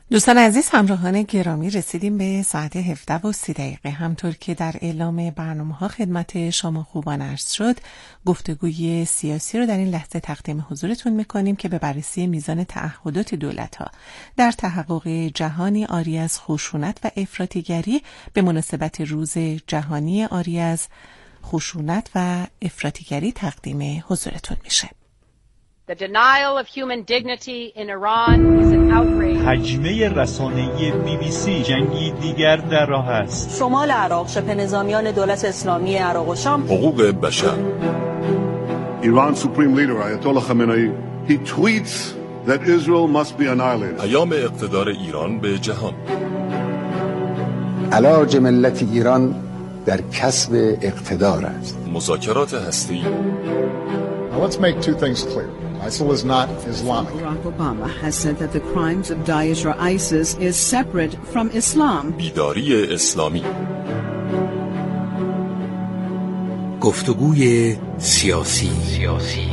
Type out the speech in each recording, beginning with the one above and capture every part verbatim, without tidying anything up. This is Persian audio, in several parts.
دوستان عزیز، همراهان گرامی، رسیدیم به ساعت هفده و سی دقیقه. همطور که در اعلام برنامه ها خدمت شما خوبان عرض شد، گفتگوی سیاسی رو در این لحظه تقدیم حضورتون میکنیم که به بررسی میزان تعهدات دولت ها در تحقق جهانی آری از خشونت و افراطیگری به مناسبت روز جهانی آری از خشونت و افراطیگری تقدیم حضورتون میشه. The denial of human dignity in Iran is an outrage. حجمه رسانه‌ای بی بی سی جنگی دیگر در راه است. شمال عراق، شبه نظامیان دولت اسلامی عراق و شام. حقوق بشر. Iran's supreme leader Ayatollah Khamenei he tweets that Israel must be annihilated. پیام اقتدار ایران به جهان. علاج ملت ایران در کسب اقتدار است. مذاکرات هسته‌ای. Now let's make two things clear. ISIL is not Islamic. Barack Obama has said that the crimes of Daesh or ISIS is separate from Islam. بیداری اسلامی. گفتگوی سیاسی. سیاسی.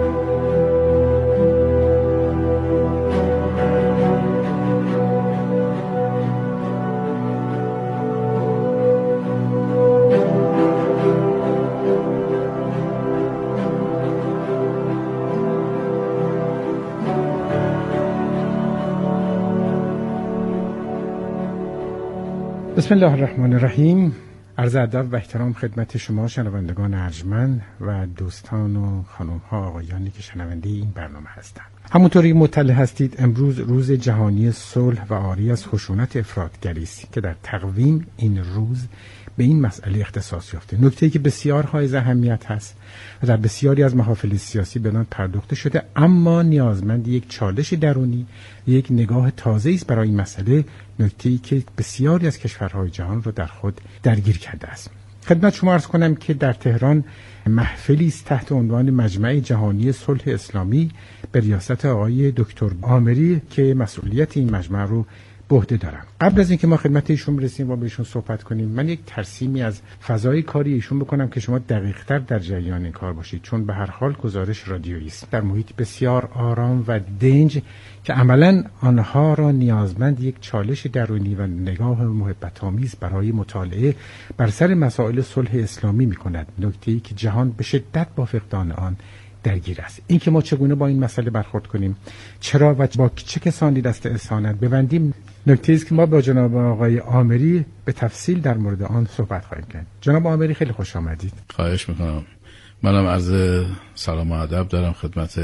بسم الله الرحمن الرحیم. عرض ادب و احترام خدمت شما شنوندگان ارجمند و دوستان و خانم‌ها آقایانی که شنونده این برنامه هستند. همونطوری مطلع هستید امروز روز جهانی صلح و آری از خشونت افراطگری است که در تقویم این روز به این مسئله اختصاص یافته. نکته‌ای که بسیار حائز اهمیت هست و در بسیاری از محافل سیاسی به آن پرداخته شده، اما نیازمند یک چالش درونی، یک نگاه تازه‌ای است برای این مسئله، نکته‌ای که بسیاری از کشورهای جهان را در خود درگیر کرده است. خدمت شما عرض کنم که در تهران محفلی است تحت عنوان مجمع جهانی صلح اسلامی به ریاست آقای دکتر عامری که مسئولیت این مجمع رو به عهده دارم. قبل از اینکه ما خدمت ایشون برسیم و بهشون صحبت کنیم، من یک ترسیمی از فضای کاری ایشون بکنم که شما دقیق‌تر در جریان این کار باشید، چون به هر حال گزارش رادیویی است در محیط بسیار آرام و دنج که عملاً آنها را نیازمند یک چالش درونی و نگاه محبت‌آمیز برای مطالعه بر سر مسائل صلح اسلامی می‌کند، نکته‌ای که جهان به شدت با فقدان آن درگیر است. این که ما چگونه با این مسئله برخورد کنیم، چرا و با چه کسانی دست احسانت ببندیم، نکته است که ما با جناب آقای عامری به تفصیل در مورد آن صحبت خواهیم کرد. جناب عامری خیلی خوش آمدید. خواهش میکنم. منم عرض سلام و ادب دارم خدمت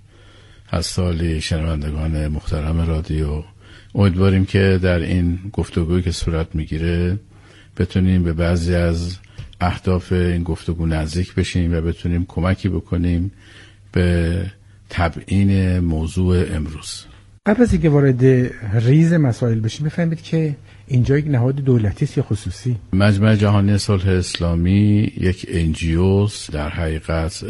هر سالی شنوندگان محترم رادیو. امیدواریم که در این گفتگویی که صورت میگیره بتونیم به بعضی از اهداف این گفتگو نزدیک بشیم و بتونیم کمکی بکنیم به تبیین موضوع امروز. قبل از اینکه وارد ریز مسائل بشیم بفهمید که اینجا یک نهاد دولتی است یا خصوصی؟ مجمع جهانی صلح اسلامی یک ان جی او در حقیقت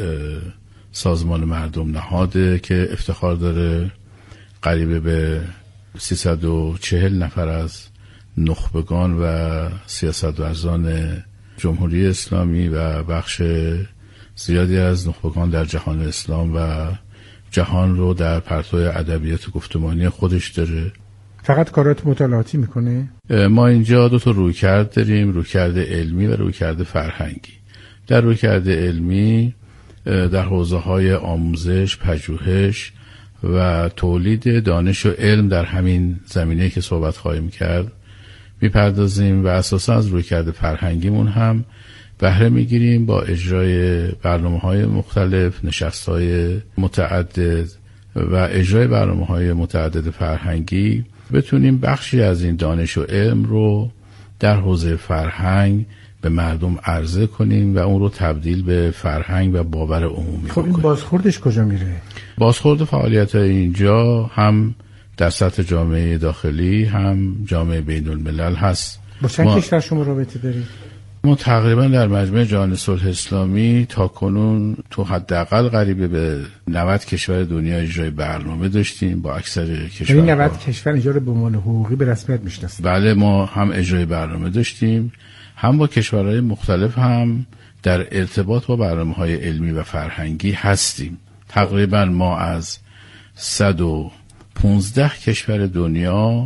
سازمان مردم نهاده که افتخار داره قریب به سیصد و چهل نفر از نخبگان و سیاست‌ورزان جمهوری اسلامی و بخش زیادی از نخبگان در جهان اسلام و جهان رو در پرتو ادبیات گفتمانی خودش داره. فقط کارات مطالعاتی میکنه؟ ما اینجا دو تا رویکرد داریم، رویکرد علمی و رویکرد فرهنگی. در رویکرد علمی در حوزه‌های آموزش، پژوهش و تولید دانش و علم در همین زمینه که صحبت خواهیم کرد میپردازیم و اساسا از رویکرد فرهنگیمون هم بهره میگیریم با اجرای برنامه‌های مختلف، نشست‌های متعدد و اجرای برنامه‌های متعدد فرهنگی بتونیم بخشی از این دانش و علم رو در حوزه فرهنگ به مردم عرضه کنیم و اون رو تبدیل به فرهنگ و باور عمومی خب این بازخوردش کجا میره؟ بازخورد فعالیت‌های اینجا هم در سطح جامعه داخلی هم جامعه بین الملل هست. با چند ما... کشور شما رابطه دارید؟ ما تقریبا در مجمع جهانی صلح اسلامی تا کنون تو حداقل قریب به نود کشور دنیا اجرای برنامه داشتیم با اکثر کشورها. این نود کشور اینجا رو به عنوان حقوقی به رسمیت میشناسید؟ بله، ما هم اجرای برنامه داشتیم، هم با کشورهای مختلف هم در ارتباط با برنامه‌های علمی و فرهنگی هستیم. تقریبا ما از صد و پانزده کشور دنیا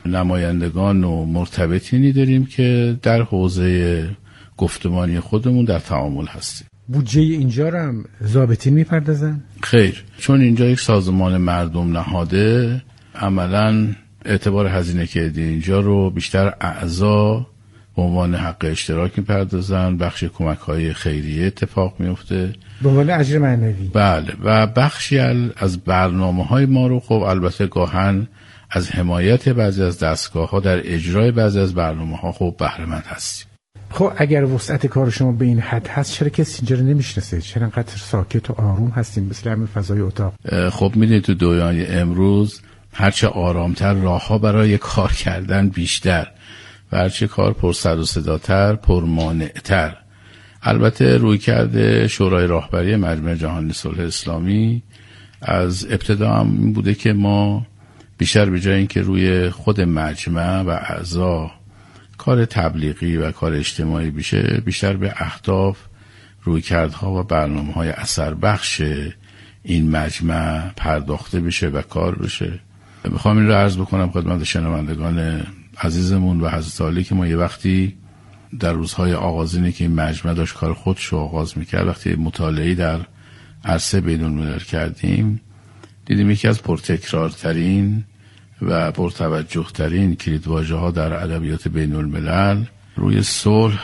نمایندگان و مرتبطینی داریم که در حوزه گفتمانی خودمون در تعامل هستیم. بودجه اینجا رو هم ضابطین میپردازن؟ خیر، چون اینجا یک سازمان مردم نهاده، عملاً اعتبار هزینه که اینجا رو بیشتر اعضا به عنوان حق اشتراک میپردازن، بخش کمک‌های خیریه اتفاق میفته به عنوان اجر معنوی. بله، و بخشی از برنامه‌های ما رو خب البته گاهن از حمایت بعضی از دستگاه‌ها در اجرای بعضی از برنامه‌ها خب بهره مند هستیم. خب اگر وسعت کار شما به این حد هست، چرا کسی اینجا رو نمیشناسه؟ چرا انقدر ساکت و آروم هستیم مثل همین فضای اتاق؟ خب میدونید تو دنیای امروز هرچه آرامتر راه‌ها برای کار کردن بیشتر و هرچه کار پر سر و صداتر، پرمانعتر. البته روی کرده شورای راهبری مجمع جهانی صلح اسلامی از ابتدا هم این بوده که ما بیشتر به جای اینکه روی خود مجمع و اعضا کار تبلیغی و کار اجتماعی بشه، بیشتر به اهداف، رویکردها و برنامه‌های اثر بخش این مجمع پرداخته بشه و کار بشه. میخوام این رو عرض بکنم خدمت شنوندگان عزیزمون و حضرت عالی که ما یه وقتی در روزهای آغازینی که این مجمع داشت کار خودش رو آغاز میکرد، وقتی مطالعه‌ای در عرصه بین‌الملل کردیم، دیدیم یکی از پرتکرارترین و پرتوجه‌ترین کلیدواژه‌ها در ادبیات بین‌الملل روی صلح،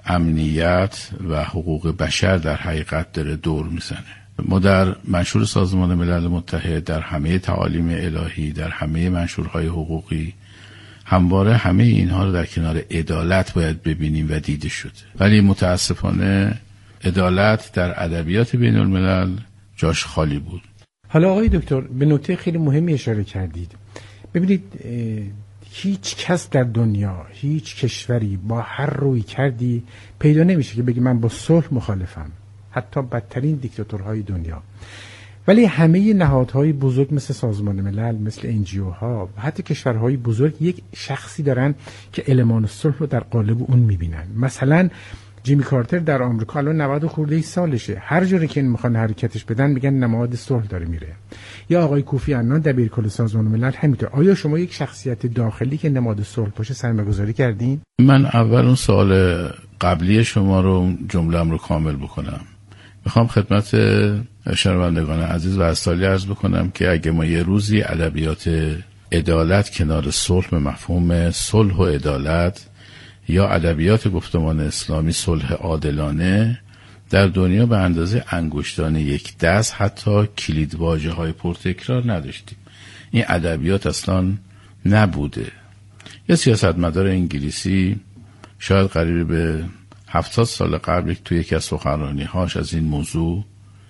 امنیت و حقوق بشر در حقیقت داره دور میزنه. ما در منشور سازمان ملل متحد، در همه تعالیم الهی، در همه منشورهای حقوقی همواره همه اینها رو در کنار عدالت باید ببینیم و دیده شده، ولی متاسفانه عدالت در ادبیات بین الملل جاش خالی بود. حالا آقای دکتر به نکته خیلی مهمی اشاره کردید. ببینید هیچ کس در دنیا، هیچ کشوری با هر روی کردی پیدا نمیشه که بگه من با صلح مخالفم، حتی بدترین دیکتاتورهای دنیا. ولی همه نهادهای بزرگ مثل سازمان ملل، مثل انجیو ها و حتی کشورهای بزرگ یک شخصی دارن که المان صلح رو در قالب اون میبینن. مثلا جیمی کارتر در آمریکا الان نود خورده ای سالشه، هر جوری که میخوان حرکتش بدن میگن نماد صلح داره میره. یا آقای کوفی عنان دبیرکل سازمان ملل همینطور. آیا شما یک شخصیت داخلی که نماد صلح باشه سرمایه‌گذاری کردین؟ من اول اون سوال قبلی شما رو جمله‌ام رو کامل بکنم. میخوام خدمت شنوندگان عزیز و اساتید عرض بکنم که اگه ما یه روزی ادبیات عدالت کنار صلح به مفهوم صلح و عدالت یا ادبیات گفتمان اسلامی صلح عادلانه در دنیا به اندازه انگشتان یک دست حتی کلیدواژه‌های پرتکرار نداشتیم، این ادبیات اصلا نبوده. یه سیاستمدار انگلیسی شاید قریب به هفتاد سال قبل توی یکی از سخنرانی‌هاش از این موضوع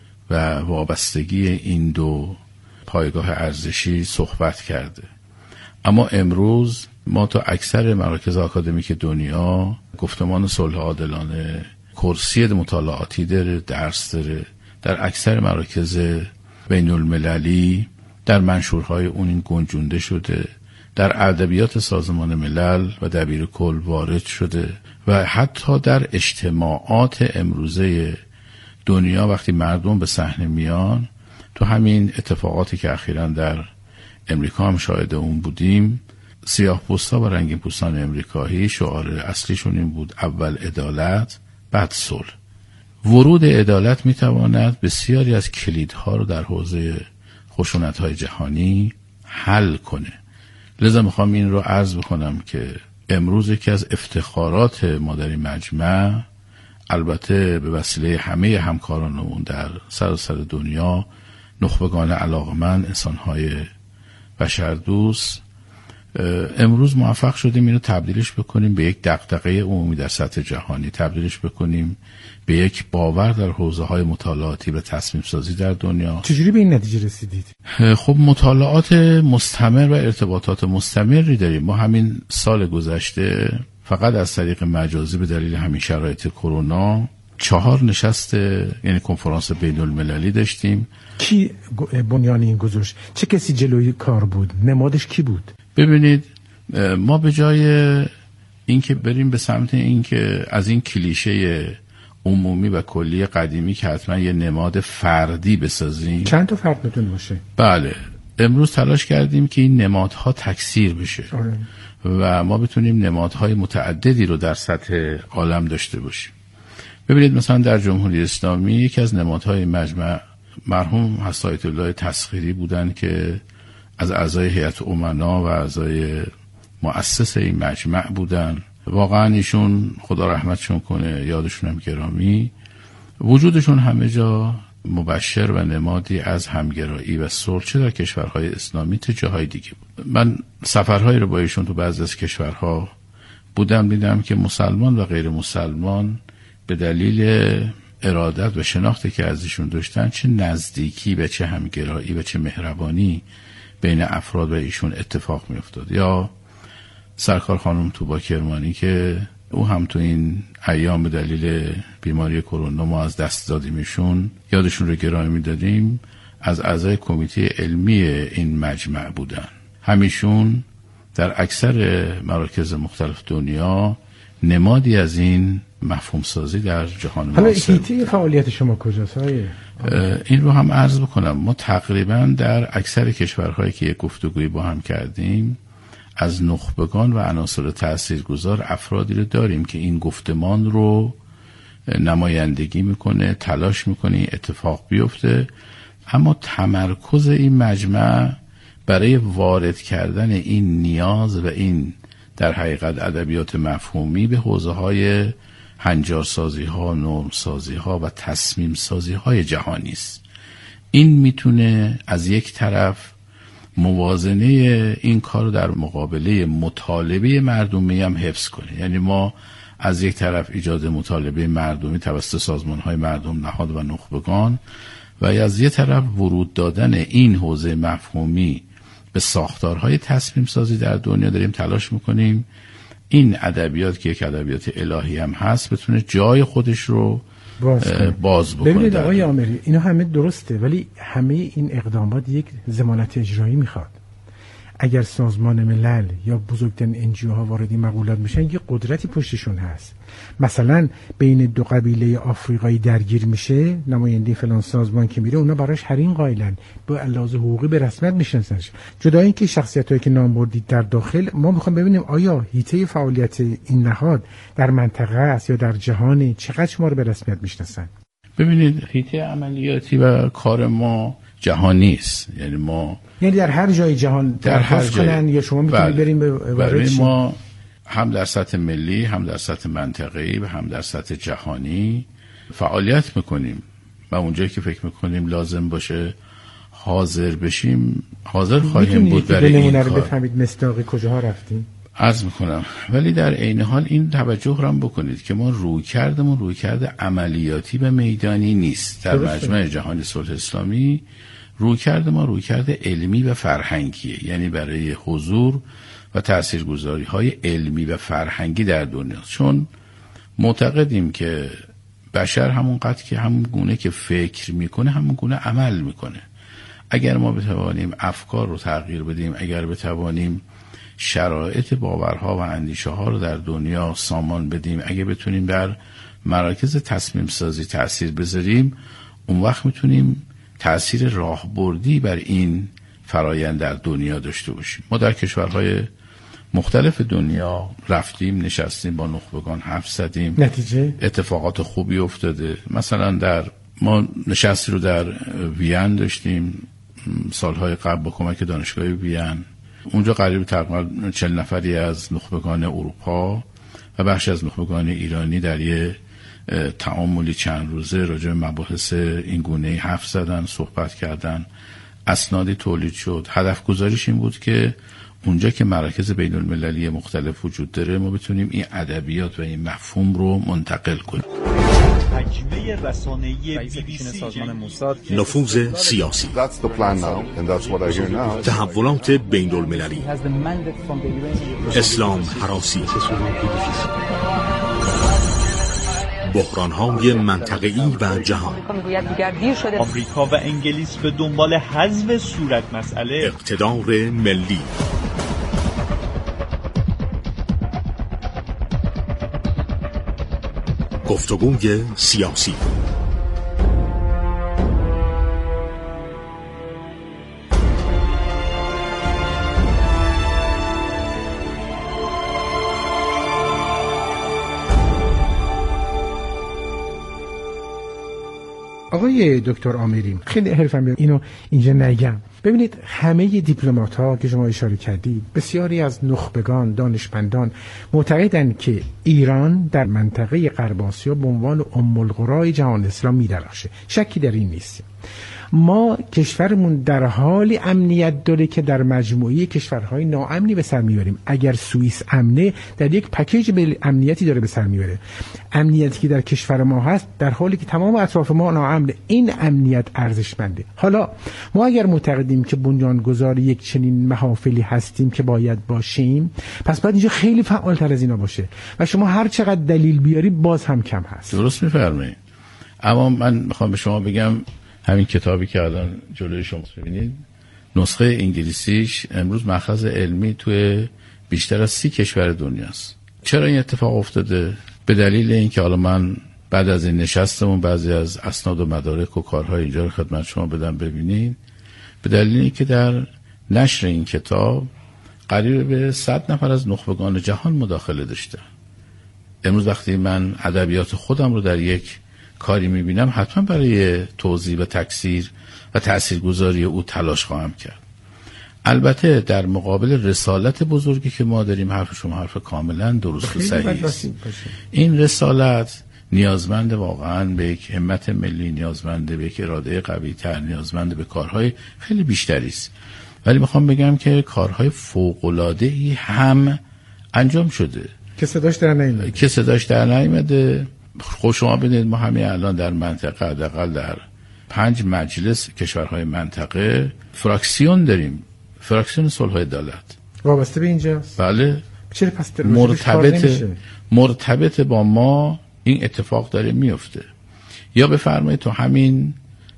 و وابستگی این دو پایگاه ارزشی صحبت کرده. اما امروز ما تو اکثر مراکز آکادمیک دنیا گفتمان صلح عادلانه، کرسی مطالعاتی داره، درس داره، در اکثر مراکز بین المللی در منشورهای اون این گنجونده شده، در ادبیات سازمان ملل و دبیرکل وارد شده و حتی در اجتماعات امروزه دنیا وقتی مردم به صحنه میان، تو همین اتفاقاتی که اخیراً در امریکا هم شاهد اون بودیم، سیاه پوستا و رنگین پوستان امریکایی شعار اصلیشون این بود: اول عدالت بعد صلح. ورود عدالت میتواند بسیاری از کلیدها رو در حوزه خشونت‌های جهانی حل کنه. لذا میخوام این رو عرض بکنم که امروز یکی از افتخارات ما در این مجمع، البته به وسیله همه همکارانمون در سراسر دنیا، نخبگان علاقمند، انسان‌های بشردوست، امروز موفق شدیم اینو تبدیلش بکنیم به یک دغدغه عمومی در سطح جهانی، تبدیلش بکنیم به یک باور در حوزه‌های مطالعاتی و تصمیم سازی در دنیا. چجوری به این نتیجه رسیدید؟ خب مطالعات مستمر و ارتباطات مستمری داریم. ما همین سال گذشته فقط از طریق مجازی به دلیل همین شرایط کرونا چهار نشست یعنی کنفرانس بین المللی داشتیم. کی بنیان این گذاشت؟ چه کسی جلوی کار بود؟ نمادش کی بود؟ ببینید ما به جای اینکه بریم به سمت اینکه از این کلیشه عمومی و کلی قدیمی که حتما یه نماد فردی بسازیم، چند تا فرد میتونه باشه؟ بله، امروز تلاش کردیم که این نمادها تکثیر بشه آره. و ما بتونیم نمادهای متعددی رو در سطح عالم داشته باشیم. ببینید مثلا در جمهوری اسلامی یکی از نمادهای مجمع مرحوم حسن آیت الله تسخیری بودن که از اعضای هیئت امنا و اعضای مؤسس این مجمع بودن. واقعا ایشون خدا رحمتشون کنه، یادشون هم گرامی، وجودشون همه جا مبشر و نمادی از همگرایی و صلح چه در کشورهای اسلامی چه جاهای دیگه بود. من سفرهایی رو با ایشون تو بعضی از کشورها بودم، دیدم که مسلمان و غیر مسلمان به دلیل ارادت و شناختی که از ایشون داشتن چه نزدیکی و چه همگرایی و چه مهربانی بین افراد و ایشون اتفاق می افتاد. یا سرکار خانم توبا کرمانی که او هم تو این ایام به دلیل بیماری کرونا ما از دست دادیمشون، یادشون رو گرامی می‌داریم، از اعضای کمیته علمی این مجمع بودن. همیشون در اکثر مراکز مختلف دنیا نمادی از این مفهوم سازی در جهان معاصر. حالا حیطه فعالیت شما کجاست های؟ این رو هم عرض بکنم، ما تقریبا در اکثر کشورهایی که یک گفتگویی با هم کردیم از نخبگان و عناصر تاثیرگذار افرادی رو داریم که این گفتمان رو نمایندگی میکنه، تلاش میکنه اتفاق بیفته. اما تمرکز این مجمع برای وارد کردن این نیاز و این در حقیقت ادبیات مفهومی به حوزه های هنجارسازی ها، نرم سازی ها و تصمیم سازی های جهانی است. این میتونه از یک طرف موازنه این کار در مقابله مطالبه مردمی هم حفظ کنه. یعنی ما از یک طرف ایجاد مطالبه مردمی توسط سازمان‌های مردم، نهاد و نخبگان، و از یک طرف ورود دادن این حوزه مفهومی به ساختارهای تصمیم سازی در دنیا داریم تلاش میکنیم این ادبیات که یک ادبیات الهی هم هست بتونه جای خودش رو باز, باز بکنه. ببینید آقای عامری، اینا همه درسته، ولی همه این اقدامات یک ضمانت اجرایی میخواد. اگر سازمان ملل یا بزرگترین انجیو ها وارد این مقولات میشن، یه قدرتی پشتشون هست. مثلا بین دو قبیله آفریقایی درگیر میشه، نماینده فلان سازمان که میره، اونا براش حریم قائلن، با لحاظ حقوقی به رسمیت میشناسنش. جدا اینکه شخصیتایی که نام بردید در داخل، ما میخوام ببینیم آیا حیطه فعالیت این نهاد در منطقه است یا در جهان، چقدر شما رو به رسمیت میشناسن؟ ببینید حیطه عملیاتی و کار ما جهانی است. یعنی ما یعنی در هر جای جهان در هر کنن، یا شما میتونید بریم به برای ما هم در سطح ملی، هم در سطح منطقه‌ای و هم در سطح جهانی فعالیت میکنیم و اونجایی که فکر میکنیم لازم باشه حاضر بشیم حاضر خواهیم بود برای این کار. بفهمید مصداقی کجاها رفتیم؟ عرض میکنم، ولی در عین حال این توجه رو هم بکنید که ما روی کردمون روی کرده عملیاتی و میدانی نیست. در مجمع جهانی صلح اسلامی روی کرده ما روی کرده علمی و فرهنگیه، یعنی برای حضور و تاثیرگذاری های علمی و فرهنگی در دنیا. چون معتقدیم که بشر همون قدر که همون گونه که فکر میکنه همون گونه عمل میکنه. اگر ما بتوانیم افکار رو تغییر بدیم، اگر بتوانیم شرایط باورها و اندیشه ها رو در دنیا سامان بدیم، اگه بتونیم در مراکز تصمیم سازی تأثیر بذاریم، اون وقت میتونیم تأثیر راهبردی بر این فرایند در دنیا داشته باشیم. ما در کشورهای مختلف دنیا رفتیم، نشستیم، با نخبگان حرف زدیم، نتیجه اتفاقات خوبی افتاده. مثلا در ما نشستی رو در وین داشتیم سالهای قبل با کمک دانشگاه وین. اونجا قریب تقریبا چهل نفری از نخبگان اروپا و بخشی از نخبگان ایرانی در یه تعاملی چند روزه راجع به مباحث این گونه حرف زدن، صحبت کردن، اسنادی تولید شد. هدف گذاریش این بود که اونجا که مراکز بین المللی مختلف وجود داره ما بتونیم این ادبیات و این مفهوم رو منتقل کنیم. حجمه رسانه‌ای بی بی سی نفوذ سیاسی، تحولات بین المللی، اسلام هراسی، بحران‌های منطقه‌ای و جهان. آمریکا و انگلیس به دنبال حذف صورت مسئله، اقتدار ملی، گفتگوی سیاسی. آقای دکتر عامری، خیلی حرفم اینو اینجا نگم. ببینید همه دیپلمات ها که شما اشاره کردید، بسیاری از نخبگان، دانشمندان معتقدند که ایران در منطقه غرب آسیا به عنوان ام القرای جهان اسلام می‌درخشه. شکی در این نیست. ما کشورمون در حال امنیت داره که در مجموعه کشورهای ناامنی به سر میبریم. اگر سوئیس امنه، در یک پکیج به امنیتی داره به سر میبره. امنیتی که در کشور ما هست در حالی که تمام اطراف ما ناامنه، این امنیت ارزشمنده. حالا ما اگر معتقدیم که بنیانگذار یک چنین محافلی هستیم که باید باشیم، پس باید اینجا خیلی فعالتر از اینا باشه و شما هر چقدر دلیل بیاری باز هم کم هست. درست میفرمایید. اما من میخوام به شما بگم همین کتابی که الان جلوی شما ببینید، نسخه انگلیسیش امروز مأخذ علمی توی بیشتر از سی کشور دنیاست. چرا این اتفاق افتاده؟ به دلیل اینکه حالا من بعد از این نشستمون بعضی از اسناد و مدارک و کارهای اینجا رو خدمت شما بدم ببینید. به دلیل اینکه در نشر این کتاب قریب به صد نفر از نخبگان جهان مداخله داشته. امروز وقتی من ادبیات خودم رو در یک کاری میبینم، حتما برای توضیح و تکثیر و تاثیرگذاری او تلاش خواهم کرد. البته در مقابل رسالت بزرگی که ما داریم، حرف شما حرف کاملا درست و صحیح است. این رسالت نیازمند واقعا به یک همت ملی، نیازمند به یک اراده قوی تر، نیازمند به کارهای خیلی بیشتری است. ولی میخوام بگم که کارهای فوق‌العاده‌ای هم انجام شده که صداش در نیامده که صداش در نیامده. خب شما ببینید ما همین الان در منطقه حداقل در پنج مجلس کشورهای منطقه فراکسیون داریم، فراکسیون صلح و عدالت وابسته به اینجاست. بله. چرا پس مرتبط مرتبط با ما این اتفاق داره میفته. یا بفرمایید تو همین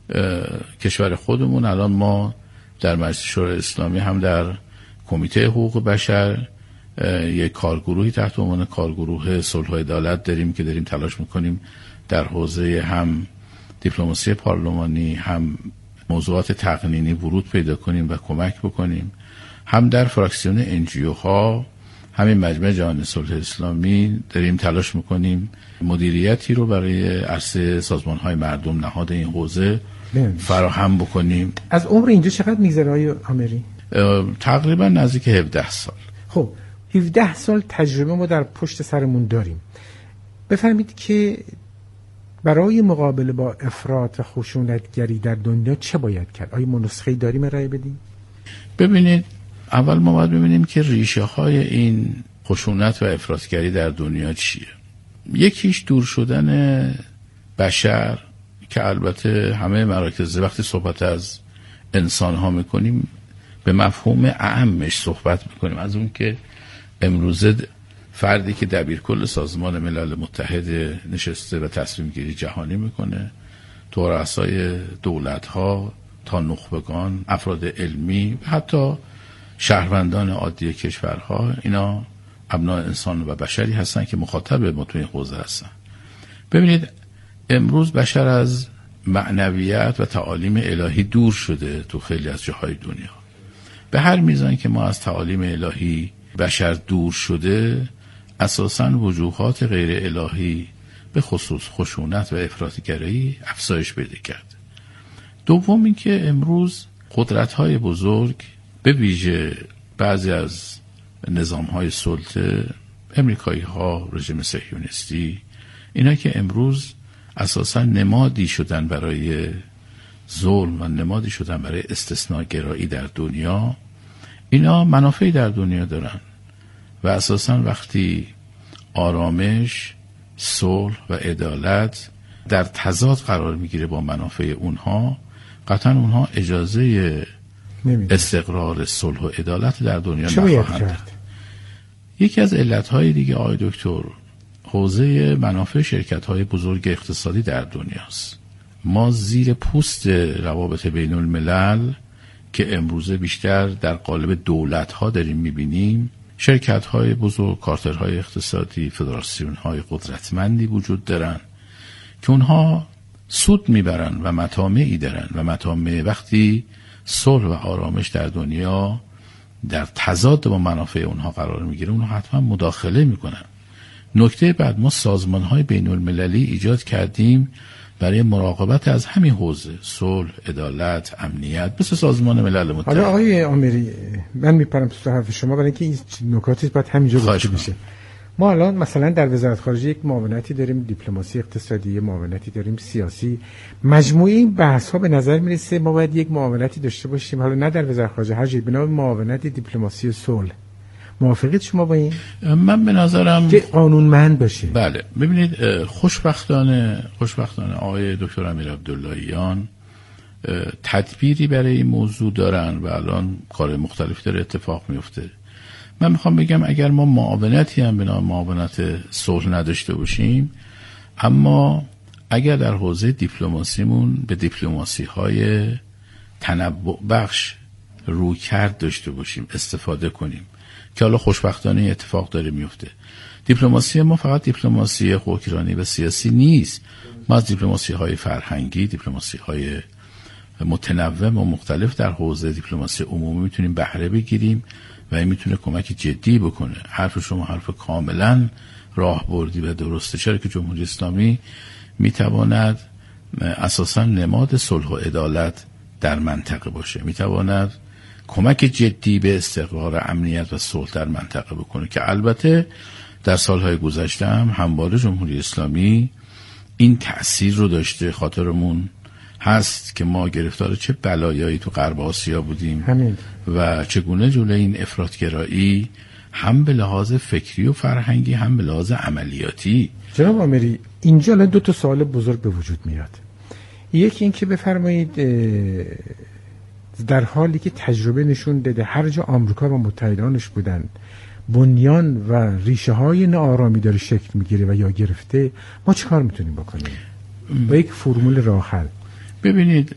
کشور خودمون الان ما در مجلس شورای اسلامی هم در کمیته حقوق بشر یک کارگروهی تحت عنوان کارگروه صلح و عدالت داریم که داریم تلاش میکنیم در حوزه هم دیپلماسی پارلمانی، هم موضوعات تقنینی ورود پیدا کنیم و کمک بکنیم، هم در فراکسیون انجیو ها، همین مجمع جهانی صلح اسلامی داریم تلاش میکنیم مدیریتی رو برای عرصه سازمان های مردم نهاد این حوزه فراهم بکنیم. از عمر اینجا چقدر میگذره آقای عامری؟ تقریبا نزدیک هفده سال. خب هفده سال تجربه ما در پشت سرمون داریم. بفرمایید که برای مقابله با افراط و خشونتگری در دنیا چه باید کرد؟ آیا ما نسخه‌ای داریم ارائه بدیم؟ ببینید، اول ما باید ببینیم که ریشه های این خشونت و افراطگری در دنیا چیه. یکیش دور شدن بشر که البته همه مراکز وقتی صحبت از انسان ها میکنیم به مفهوم اعمش صحبت میکنیم، از اون که امروزه فردی که دبیرکل سازمان ملل متحد نشسته و تصمیم گیری جهانی میکنه، تو رؤسای دولت ها تا نخبگان، افراد علمی و حتی شهروندان عادی کشورها، اینا ابناء انسان و بشری هستن که مخاطب ما توی این حوزه هستن. ببینید امروز بشر از معنویت و تعالیم الهی دور شده تو خیلی از جاهای دنیا. به هر میزان که ما از تعالیم الهی بشر دور شده، اساساً وجوهات غیر الهی به خصوص خشونت و افراطگری افزایش پیدا کرد. دوم این که امروز قدرت‌های بزرگ به ویژه بعضی از نظام‌های سلطه، امریکایی‌ها، رژیم صهیونیستی، اینا که امروز اساساً نمادی شدن برای ظلم و نمادی شدن برای استثناءگرایی در دنیا، اینا منافعی در دنیا دارن و اساساً وقتی آرامش، صلح و عدالت در تضاد قرار میگیره با منافع اونها، قطعاً اونها اجازه استقرار صلح و عدالت در دنیا نخواهند داد. یکی از علتهای دیگه آقای دکتر، حوزه منافع شرکت‌های بزرگ اقتصادی در دنیاست. ما زیر پوست روابط بین الملل که امروزه بیشتر در قالب دولت‌ها داریم می‌بینیم، شرکت‌های بزرگ، کارترهای اقتصادی، فدراسیون‌های قدرتمندی وجود دارن که اونها سود میبرن و مطامعی دارن و مطامع وقتی صلح و آرامش در دنیا در تضاد با منافع اونها قرار میگیره، اونها حتما مداخله میکنن. نکته بعد، ما سازمان‌های بین المللی ایجاد کردیم برای مراقبت از همین حوزه، صلح، عدالت، امنیت، مثل سازمان ملل متحد. حالا آقای آمری، من میپرم تو حرف شما برای اینکه این نکاتی باید همینجا گفته بشه. ما الان مثلا در وزارت خارجه یک معاونتی داریم دیپلماسی اقتصادی، معاونتی داریم سیاسی. مجموعه این بحث ها به نظر میرسه ما باید یک معاونتی داشته باشیم، حالا نه در وزارت خارجه، هر جایی، به نام معاونت دیپلماسی صلح. موافقید شما با این؟ من به نظرم که قانونمند باشه. بله، ببینید خوشبختانه خوشبختانه آقای دکتر امیر عبداللهیان تدبیری برای این موضوع دارن و الان کار مختلف داره اتفاق میفته. من میخوام بگم اگر ما معاونتی هم به نام معاونت صلح نداشته باشیم، اما اگر در حوزه دیپلماسیمون به دیپلماسی های تنوع بخش رویکرد داشته باشیم، استفاده کنیم، که حالا خوشبختانه اتفاق داره میفته. دیپلماسی ما فقط دیپلماسی حکمرانی و سیاسی نیست. ما از دیپلماسی های فرهنگی، دیپلماسی های متنوع و مختلف در حوزه دیپلماسی عمومی میتونیم بهره بگیریم و این میتونه کمک جدی بکنه. حرف شما حرف کاملا راهبردی و درسته، چرا که جمهوری اسلامی میتواند اساسا نماد صلح و عدالت در منطقه باشه، میتواند کمک جدی به استقرار امنیت و صلح در منطقه بکنه، که البته در سالهای گذشته هم همواره جمهوری اسلامی این تأثیر رو داشته. خاطرمون هست که ما گرفتار چه بلایایی تو غرب آسیا بودیم همین. و چگونه جلوی این افراطگرایی هم به لحاظ فکری و فرهنگی هم به لحاظ عملیاتی. جناب آمری، اینجا دو تا سوال بزرگ به وجود میاد. یکی این که بفرمایید در حالی که تجربه نشون داده هر جا آمریکا و متحدانش بودن بنیان و ریشه های ناآرامی داره شکل میگیره و یا گرفته، ما چه کار میتونیم بکنیم با یک فرمول راه حل؟ ببینید،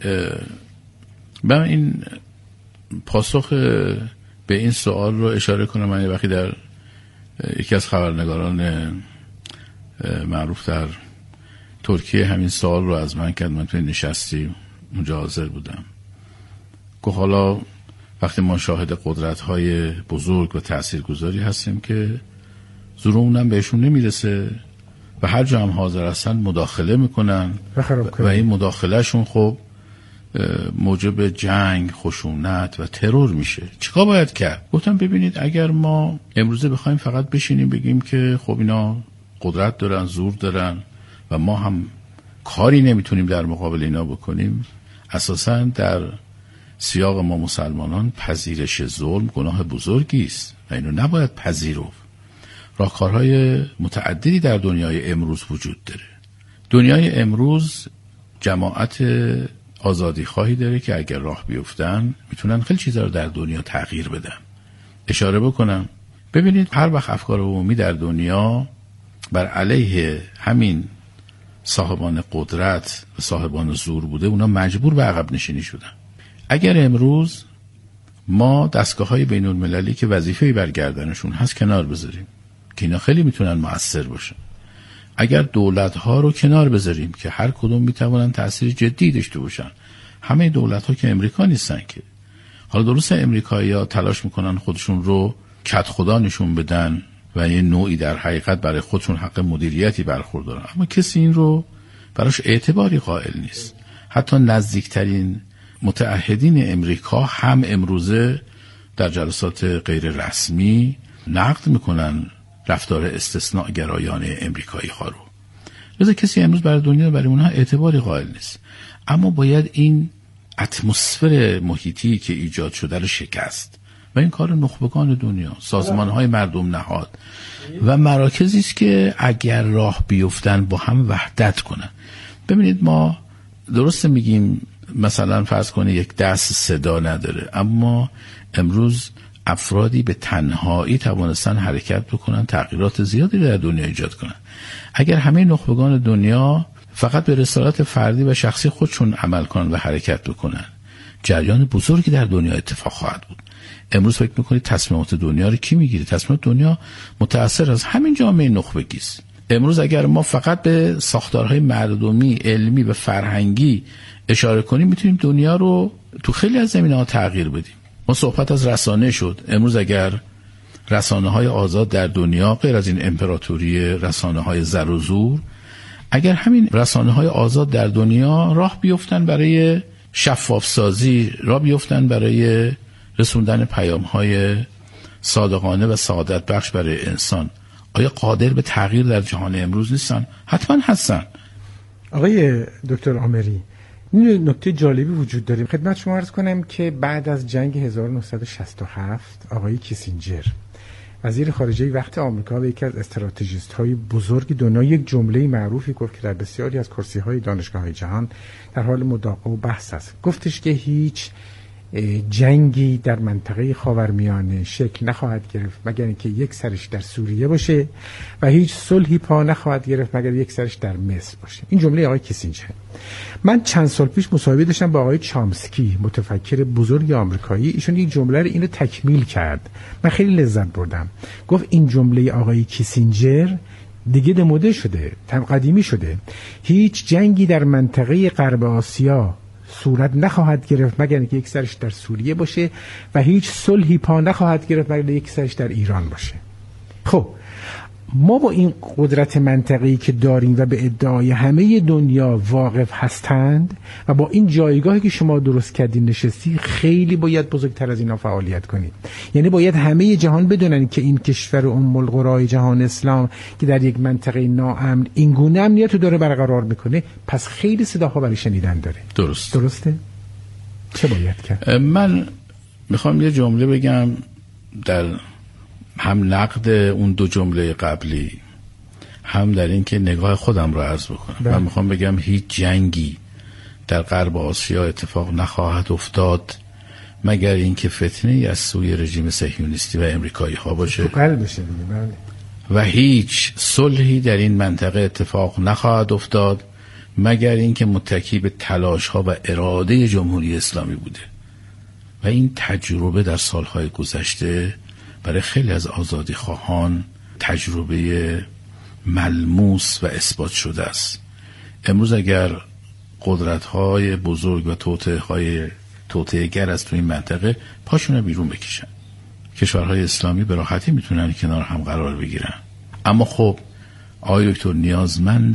من این پاسخ به این سوال رو اشاره کنم. من یه وقتی در یکی از خبرنگاران معروف در ترکیه همین سوال رو از من کرد، من توی نشستی اونجا حاضر بودم، که حالا وقتی ما شاهد قدرت‌های بزرگ و تاثیرگذاری هستیم که زورمون هم بهشون نمیرسه و هر جا هم حاضر هستن مداخله میکنن و این مداخلهشون خب موجب جنگ، خشونت و ترور میشه. چیکار باید کرد؟ گفتم ببینید، اگر ما امروزه بخوایم فقط بشینیم بگیم که خب اینا قدرت دارن، زور دارن و ما هم کاری نمیتونیم در مقابل اینا بکنیم، اساساً در سیاق ما مسلمانان پذیرش ظلم گناه بزرگی است و اینو نباید پذیرفت. راهکارهای متعددی در دنیای امروز وجود داره. دنیای امروز جماعت آزادی خواهی داره که اگر راه بیفتن میتونن خیلی چیزا رو در دنیا تغییر بدن. اشاره بکنم، ببینید هر وقت افکار عمومی در دنیا بر علیه همین صاحبان قدرت و صاحبان زور بوده، اونا مجبور به عقب نشینی شدن. اگر امروز ما دستگاه‌های بین‌المللی که وظیفه‌ای بر گردنشون هست کنار بذاریم که اینا خیلی میتونن مؤثر باشن، اگر دولت‌ها رو کنار بذاریم که هر کدوم میتونن تأثیر جدی داشته باشن، همه دولت‌ها که امریکا نیستن که. حالا درسته امریکایی‌ها تلاش میکنن خودشون رو کد خدا نشون بدن و یه نوعی در حقیقت برای خودشون حق مدیریتی برخوردارن، اما کسی این رو براش اعتباری قائل نیست. حتی نزدیکترین متعهدین امریکا هم امروزه در جلسات غیر رسمی نقد میکنن رفتار استثناء گرایانه امریکایی ها رو. لذا کسی امروز برای دنیا برای اونها اعتباری قائل نیست. اما باید این اتمسفر محیطی که ایجاد شده رو شکست و این کار نخبگان دنیا، سازمان های مردم نهاد و مراکزی است که اگر راه بیفتن با هم وحدت کنن. ببینید، ما درسته میگیم مثلا فرض کنه یک دست صدا نداره، اما امروز افرادی به تنهایی توانستن حرکت بکنن، تغییرات زیادی در دنیا ایجاد کنن. اگر همه نخبگان دنیا فقط به رسالت فردی و شخصی خودشون عمل کنن و حرکت بکنن، جریان بزرگی در دنیا اتفاق خواهد بود. امروز فکر میکنید تصمیمات دنیا رو کی میگیره؟ تصمیمات دنیا متأثر از همین جامعه نخبگی است. امروز اگر ما فقط به ساختارهای مردمی، علمی و فرهنگی اشاره کنیم، میتونیم دنیا رو تو خیلی از زمینه‌ها تغییر بدیم. ما صحبت از رسانه شد. امروز اگر رسانه‌های آزاد در دنیا غیر از این امپراتوری رسانه‌های زر و زور، اگر همین رسانه‌های آزاد در دنیا راه بیفتن برای شفاف سازی، راه بیفتن برای رسوندن پیام‌های صادقانه و سعادت بخش برای انسان، آیا قادر به تغییر در جهان امروز نیستن؟ حتما هستن. آقای دکتر عامری، این نکته جالبی وجود داره. خدمت شما عرض کنم که بعد از جنگ هزار و نهصد و شصت و هفت آقای کیسینجر وزیر خارجه وقت آمریکا و یکی از استراتژیست های بزرگ دنیا یک جمله معروفی گفت که در بسیاری از کرسی های دانشگاه های جهان در حال مداقه و بحث است. گفتش که هیچ جنگی در منطقه خاورمیانه شکل نخواهد گرفت مگر اینکه یک سرش در سوریه باشه و هیچ صلحی پا نخواهد گرفت مگر یک سرش در مصر باشه. این جمله آقای کیسینجر. من چند سال پیش مصاحبه داشتم با آقای چامسکی، متفکر بزرگ آمریکایی. ایشون یک جمله رو اینو تکمیل کرد، من خیلی لذت بردم. گفت این جمله آقای کیسینجر دیگه دموده شده، تم قدیمی شده. هیچ جنگی در منطقه غرب آسیا صورت نخواهد گرفت مگر اینکه یک سرش در سوریه باشه و هیچ صلحی پا نخواهد گرفت مگر یک سرش در ایران باشه. خب ما با این قدرت منطقه‌ای که داریم و به ادعای همه دنیا واقف هستند و با این جایگاهی که شما درست کردین نشستی، خیلی باید بزرگتر از اینا فعالیت کنید. یعنی باید همه جهان بدونن که این کشور ام القرای جهان اسلام که در یک منطقه ناامن این گونه امنیت رو داره برقرار میکنه، پس خیلی صداها برای شنیدن داره. درست. درسته؟ چه باید کرد؟ من میخوام یه جمله بگم در هم نقد اون دو جمله قبلی، هم در این که نگاه خودم رو عرض بکنم. من میخوام بگم هیچ جنگی در غرب آسیا اتفاق نخواهد افتاد مگر اینکه فتنه‌ای از سوی رژیم صهیونیستی و امریکایی ها باشه تو قلبشه دیگه. و هیچ صلحی در این منطقه اتفاق نخواهد افتاد مگر اینکه متکی به تلاش ها و اراده جمهوری اسلامی بوده. و این تجربه در سالهای گذشته برای خیلی از آزادی خواهان تجربه ملموس و اثبات شده است. امروز اگر قدرت‌های بزرگ و توطئه‌های توطئه‌گر از تو این منطقه پاشون رو بیرون بکشن، کشورهای اسلامی به راحتی میتونن کنار هم قرار بگیرن. اما خب آقای دکتر نیازمند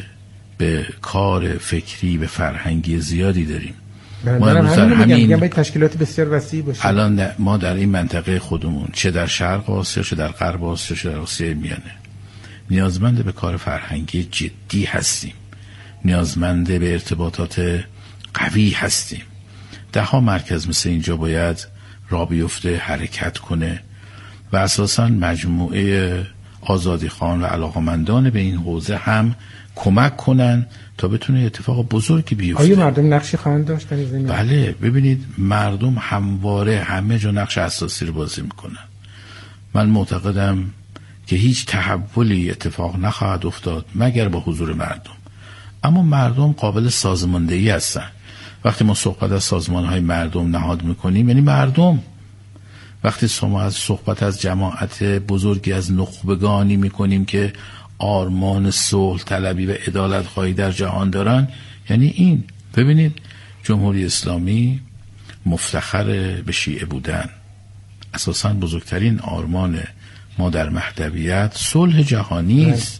به کار فکری و فرهنگی زیادی داریم. ما امروز در همین میگم باید تشکیلات بسیار وسیع باشه. الان ما در این منطقه خودمون، چه در شرق آسیا، چه در غرب آسیا، چه در آسیای میانه، نیازمند به کار فرهنگی جدی هستیم. نیازمند به ارتباطات قوی هستیم. ده ها مرکز مثل اینجا باید راه بیفته، حرکت کنه و اساساً مجموعه آزادیخوان و علاقمندان به این حوزه هم کمک کنن تا بتونه اتفاق بزرگی بیفته. آیا مردم نقشی خواهند داشت در این زمینه؟ بله، ببینید مردم همواره همه جا نقش اساسی رو بازی میکنن. من معتقدم که هیچ تحولی اتفاق نخواهد افتاد مگر با حضور مردم. اما مردم قابل سازماندهی هستن. وقتی ما صحبت از سازمانهای مردم نهاد میکنیم یعنی مردم. وقتی شما از صحبت از جماعت بزرگی از نخبگانی میکنیم که آرمان صلح طلبی و عدالت خواهی در جهان دارن، یعنی این. ببینید جمهوری اسلامی مفتخر به شیعه بودن. اساساً بزرگترین آرمان ما در مهدویت صلح جهانی است.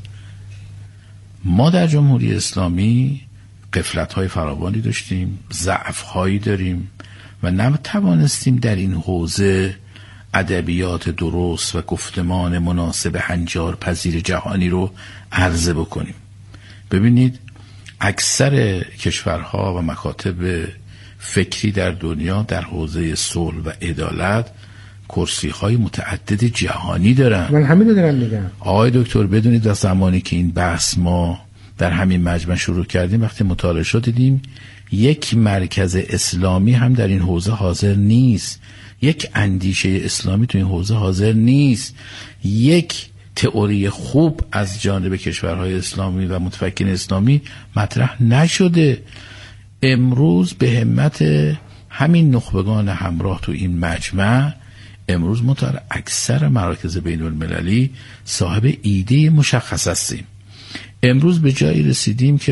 ما در جمهوری اسلامی غفلت‌های فراوانی داشتیم، ضعف‌هایی داریم و نتوانستیم در این حوزه ادبیات درست و گفتمان مناسب هنجار پذیر جهانی رو عرضه بکنیم. ببینید اکثر کشورها و مکاتب فکری در دنیا در حوزه صلح و عدالت کرسی‌های متعدد جهانی دارن. من همین رو دارم میگم. آقای دکتر بدونید از زمانی که این بحث ما در همین مجمع شروع کردیم، وقتی مطالعه شد دیدیم یک مرکز اسلامی هم در این حوزه حاضر نیست، یک اندیشه اسلامی تو این حوزه حاضر نیست، یک تئوری خوب از جانب کشورهای اسلامی و متفکرین اسلامی مطرح نشده. امروز به همت همین نخبگان همراه تو این مجمع، امروز ما در اکثر مراکز بین المللی صاحب ایده مشخص هستیم. امروز به جایی رسیدیم که